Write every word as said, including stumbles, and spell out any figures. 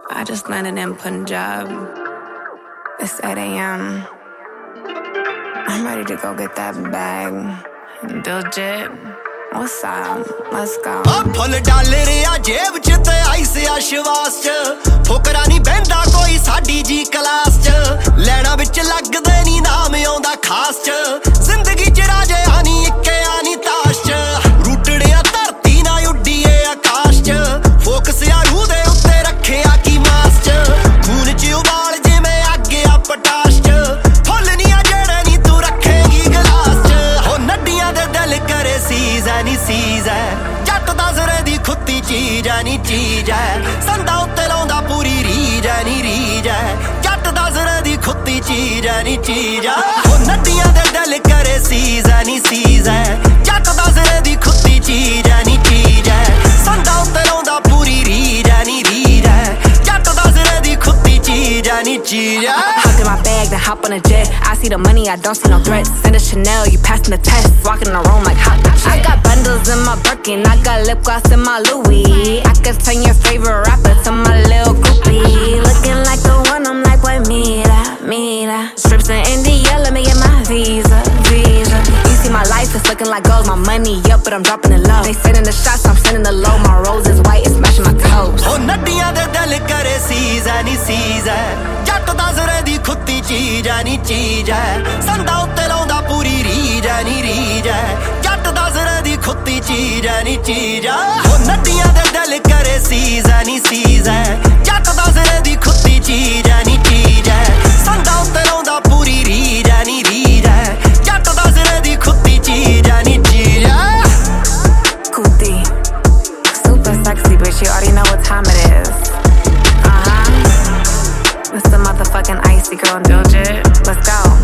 I just landed in Punjab. It's eight a.m. I'm ready to go get that bag. Diljit, what's up? Let's go. Full dollar आ जेब च ते ice आश्वास च फुकरा नहीं बहंदा कोई साडी जी class च लैना विच लगदे नी नाम आउंदा खास च जिंदगी च राजे आनी इक्के आनी ताश च रूटड़िया धरती ना उड्डीए आकाश च फोकस आ रूह दे उत्ते रखिया की मास च खून च उबाल जिवें अग आ पटाश च फुल नी आ जेड़े नी तू रखेगी गलास च हो नड्डियां दे दिल करे सीज़ ऐ नी सीज़ ऐ जट दा जरे दी खुत्ती चीज़ ऐ नी चीज़ ऐ संदा उत्ते लाउंदा पूरी रीज ऐ नी रीज ऐ जट दा जरे दी खुत्ती चीज़ ऐ नी चीज़ ऐ हो नड्डियां दे दिल करे सीज़ ऐ नी सीज़ ऐ जट दा जरे दी खुत्ती चीज़ ऐ नी चीज़ ऐ संदा उत्ते लाउंदा पूरी रीज ऐ नी रीज ऐ जट दा जरे दी खुत्ती चीज़ ऐ नी चीज़ ऐ Hop in my bag, then hop on a jet. I see the money, I don't see no threats. Send a Chanel, you passing the test. Walking in the room like hot the check. I got bundles in my Birkin, I got lip gloss in my Louis. I could turn your favorite rapper to my little groupie. Looking like the one, I'm like, boy, mira, mira. Strips in India, let me get my visa, visa. You see my life, it's looking like gold. My money up, but I'm dropping it low. They sending the shots, I'm sending the low. My rose is white, it's matching my toes. Oh, नड्डियां दे दिल करे seize ऐ नी seize ऐ जट दा जरे दी खुत्ती चीज़ ऐ नी चीज़ ऐ संदा उत्ते लाउंदा पूरी रीज ऐ नी रीज ऐ जट दा जरे दी खुत्ती चीज़ ऐ नी चीज़ ऐ हो नड्डियां दे दिल करे सीज़ ऐ नी सीज़ ऐ जट दा जरे दी खुत्ती चीज़ ऐ नी चीज़ ऐ संदा उत्ते लाउंदा पूरी रीज ऐ नी रीज ऐ जट दा जरे दी खुत्ती चीज़ ऐ नी चीज़ ऐ Kuti, super sexy, bitch. You already know what time it is. Uh huh. It's the motherfucking icy girl, Diljit. Let's go.